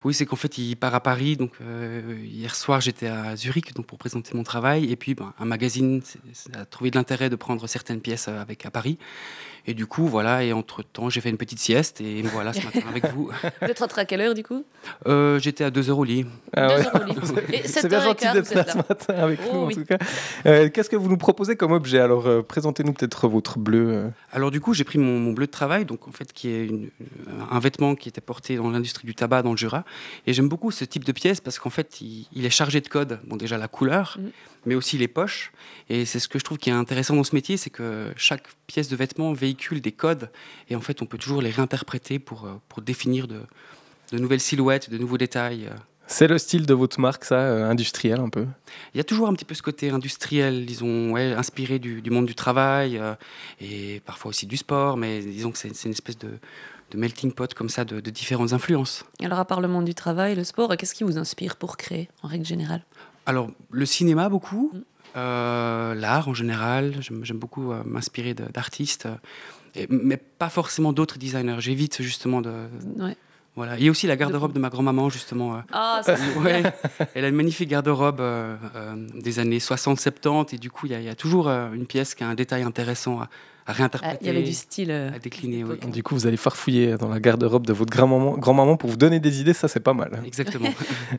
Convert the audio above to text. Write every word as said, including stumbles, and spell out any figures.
Oui, c'est qu'en fait, il part à Paris. Donc, euh, hier soir, j'étais à Zurich donc pour présenter mon travail. Et puis, ben, un magazine c'est- c'est- a trouvé de l'intérêt de prendre certaines pièces euh, avec à Paris. Et du coup, voilà. Et entre-temps, j'ai fait une petite sieste. Et me voilà ce matin avec vous. Vous êtes rentré à quelle heure du coup? Euh, j'étais à deux heures au lit. Ah Deux ouais. heures au lit. Et C'est bien gentil sept heures quinze, d'être vous là êtes ce là. matin avec Oh nous en oui. tout cas. Euh, qu'est-ce que vous nous proposez comme objet? Alors euh, présentez-nous peut-être votre bleu. euh. Alors, du coup, j'ai pris mon, mon bleu de travail, donc en fait, qui est une- un vêtement qui était porté dans l'industrie du tabac dans le Jura. Et j'aime beaucoup ce type de pièce parce qu'en fait, il, il est chargé de code. Bon, déjà la couleur, Mhm. mais aussi les poches. Et c'est ce que je trouve qui est intéressant dans ce métier, c'est que chaque pièce de vêtement véhicule des codes. Et en fait, on peut toujours les réinterpréter pour, euh, pour définir de, de nouvelles silhouettes, de nouveaux détails. euh. C'est le style de votre marque, ça, euh, industriel un peu. Il y a toujours un petit peu ce côté industriel, disons, ouais, inspiré du, du monde du travail euh, et parfois aussi du sport, mais disons que c'est, c'est une espèce de, de melting pot comme ça de, de différentes influences. Alors, à part le monde du travail, le sport, qu'est-ce qui vous inspire pour créer, en règle générale? Alors, le cinéma, beaucoup, Mm. euh, l'art en général, j'aime, j'aime beaucoup euh, m'inspirer de- d'artistes, euh, et- mais pas forcément d'autres designers. J'évite justement de... Ouais. Voilà. Il y a aussi la garde-robe de ma grand-maman, justement. euh, Ah, ça c'est Ouais, bien. elle a une magnifique garde-robe euh, euh, des années soixante soixante-dix, et du coup, il y, a- il y a toujours euh, une pièce qui a un détail intéressant à, à Ah, réinterpréter, il y avait du style. euh, à décliner. Oui. époque. Du coup, vous allez farfouiller dans la garde-robe de votre grand-maman, grand-maman pour vous donner des idées, ça c'est pas mal. Exactement.